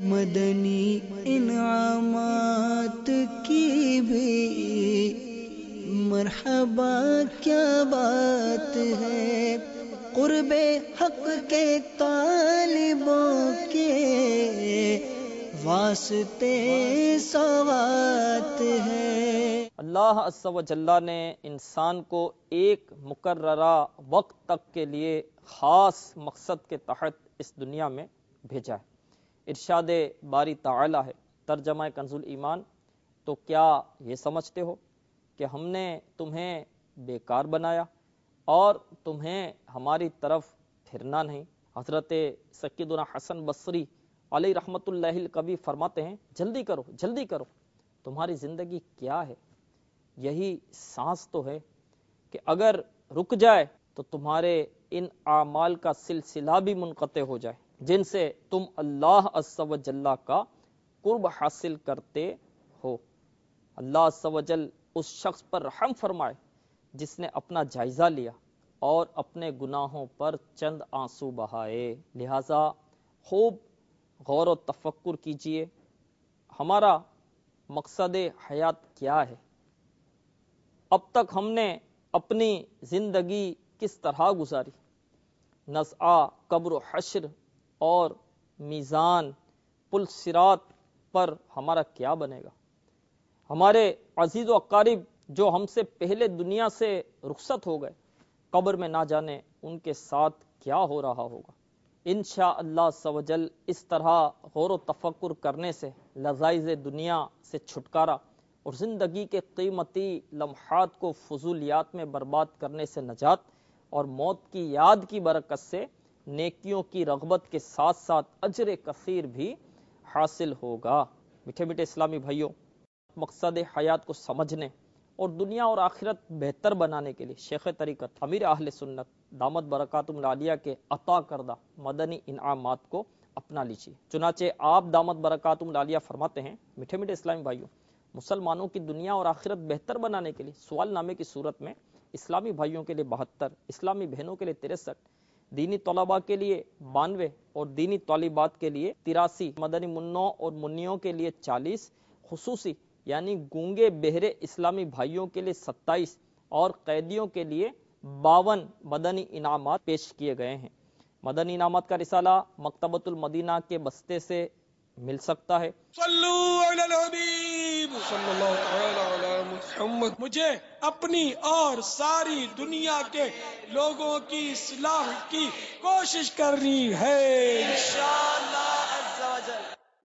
مدنی انعامات کی بھی مرحبا کیا بات ہے، قرب حق کے طالبوں کے واسطے سوات ہے۔ اللہ عز و جل نے انسان کو ایک مقررہ وقت تک کے لیے خاص مقصد کے تحت اس دنیا میں بھیجا ہے۔ ارشاد باری تعالی ہے، ترجمہ کنز الایمان، تو کیا یہ سمجھتے ہو کہ ہم نے تمہیں بیکار بنایا اور تمہیں ہماری طرف پھرنا نہیں؟ حضرت سیدنا حسن بصری علیہ رحمت اللہ القوی فرماتے ہیں، جلدی کرو جلدی کرو، تمہاری زندگی کیا ہے؟ یہی سانس تو ہے کہ اگر رک جائے تو تمہارے ان اعمال کا سلسلہ بھی منقطع ہو جائے جن سے تم اللہ عز و جل کا قرب حاصل کرتے ہو۔ اللہ عز و جل اس شخص پر رحم فرمائے جس نے اپنا جائزہ لیا اور اپنے گناہوں پر چند آنسو بہائے۔ لہذا خوب غور و تفکر کیجئے، ہمارا مقصد حیات کیا ہے؟ اب تک ہم نے اپنی زندگی کس طرح گزاری؟ نزعہ قبر و حشر اور میزان پل صراط پر ہمارا کیا بنے گا؟ ہمارے عزیز و اقارب جو ہم سے پہلے دنیا سے رخصت ہو گئے، قبر میں نہ جانے ان کے ساتھ کیا ہو رہا ہوگا۔ انشاءاللہ عز و جل اس طرح غور و تفکر کرنے سے لذائذ دنیا سے چھٹکارا اور زندگی کے قیمتی لمحات کو فضولیات میں برباد کرنے سے نجات اور موت کی یاد کی برکت سے نیکیوں کی رغبت کے ساتھ ساتھ اجر کثیر بھی حاصل ہوگا۔ میٹھے میٹھے اسلامی بھائیوں، مقصد حیات کو سمجھنے اور دنیا اور آخرت بہتر بنانے کے لیے شیخ طریقت امیر اہل سنت دامت برکاتہم العالیہ کے عطا کردہ مدنی انعامات کو اپنا لیجیے۔ چنانچہ آپ دامت برکاتہم العالیہ فرماتے ہیں، میٹھے میٹھے اسلامی بھائیوں، مسلمانوں کی دنیا اور آخرت بہتر بنانے کے لیے سوال نامے کی صورت میں اسلامی بھائیوں کے لیے 72، اسلامی بہنوں کے لیے 63، دینی طلباء کے لیے 92 اور دینی طالبات کے لیے 83، مدنی منوں اور منیوں کے لیے 40، خصوصی یعنی گونگے بہرے اسلامی بھائیوں کے لیے 27 اور قیدیوں کے لیے 52 مدنی انعامات پیش کیے گئے ہیں۔ مدنی انعامات کا رسالہ مکتبۃ المدینہ کے بستے سے مل سکتا ہے۔ صلو علی الحبیب صلی اللہ تعالی علی محمد۔ مجھے اپنی اور ساری دنیا کے لوگوں کی اصلاح کی کوشش کرنی ہے انشاءاللہ۔